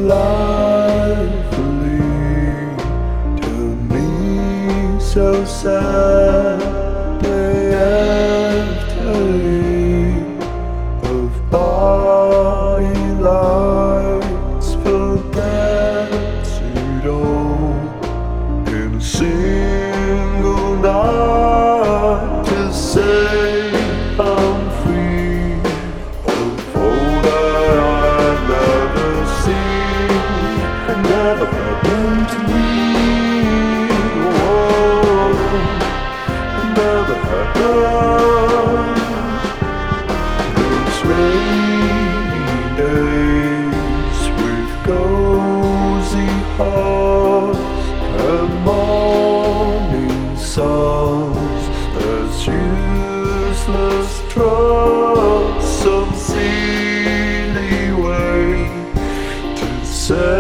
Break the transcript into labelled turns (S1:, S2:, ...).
S1: lively to me, so sad. Day after day of body lights forgetting all in a single night to say I'm free of all that I've never seen and never happened to me. Oh, it never happened. Those rainy days with cozy hearts and morning songs, there's useless trust, some silly way to say